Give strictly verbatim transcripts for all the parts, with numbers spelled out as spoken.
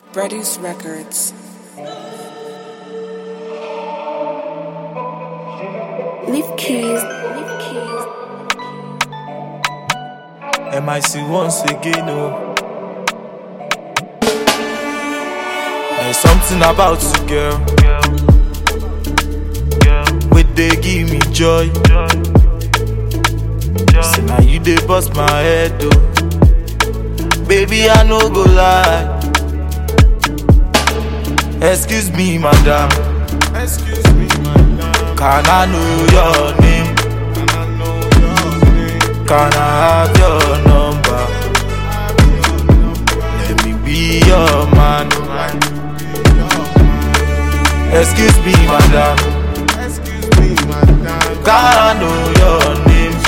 Produce Records. Leave keys. Leave keys. M I C once again, oh. There's something about you, girl. Wait, they give me joy. Say now you they bust my head, oh. Baby, I no go lie. Excuse me, madam. Excuse me, madam. Can I know your name? Can I know your name? Can I have your number? Let me be your man. Excuse me, madam. Excuse me, madam. Can I know your name?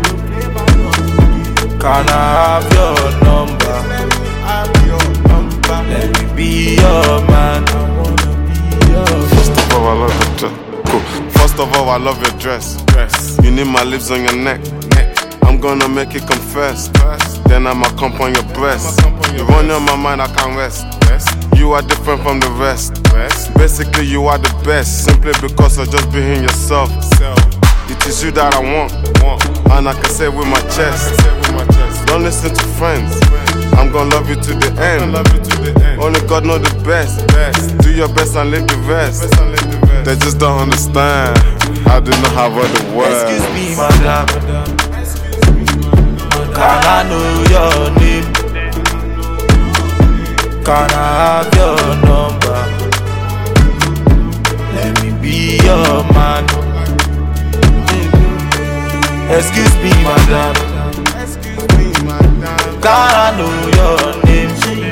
Can I have your number? Have your number. Let me be your man. First of all, I love your dress. Cool. First of all, I love your dress. Dress. You need my lips on your neck. Neck. I'm gonna make it confess. First. Then I'ma come on your breast. You run on my mind, I can't rest. Rest. You are different from the rest. Rest. Basically, you are the best. Simply because of just being yourself. Self. It is you that I want. want. And I can say it with my chest. With my chest. Don't listen to friends. I'm gonna love you to the end. Love you to the end. Only God know the best. best. Do your best and leave the rest. Best and leave the rest. They just don't understand. I do not have all the words. Excuse me, madam. Can I know your name? Can I have your number? Let me be your man. Excuse me, madam. Excuse me, madam. Can I know your name?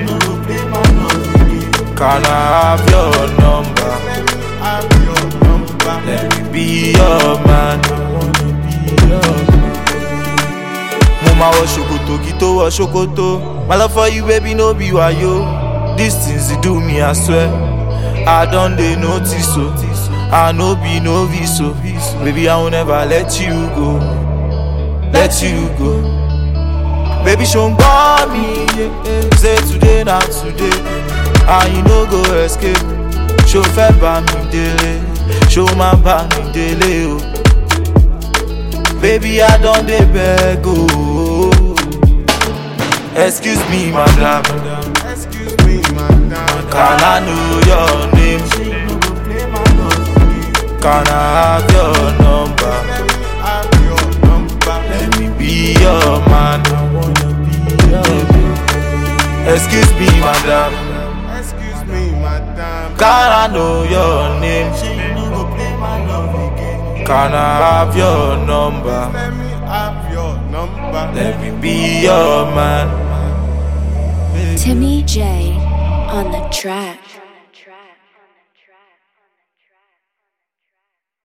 Can I have your number? Have your number. Let me be your man. Mama wa shokoto, kito wa shokoto. My love for you, baby, no be wayo. These things you do me, I swear. I don't they notice so. I no be novice so. Baby, I will never let you go. Let you go. Baby, show me. Say today, not today. And you no go escape. Show fair by me daily. Show my by me daily. Oh. Baby, I don't dey beg. Oh. Excuse me, madam. Excuse me, madam. Can I know your name? Can I have your number? Have your number. Let me be your man. Excuse me, madam. Excuse me, madam. Can I know your name? Can I have your number? Let me have your number. Let me be your man. Timmy J on the track.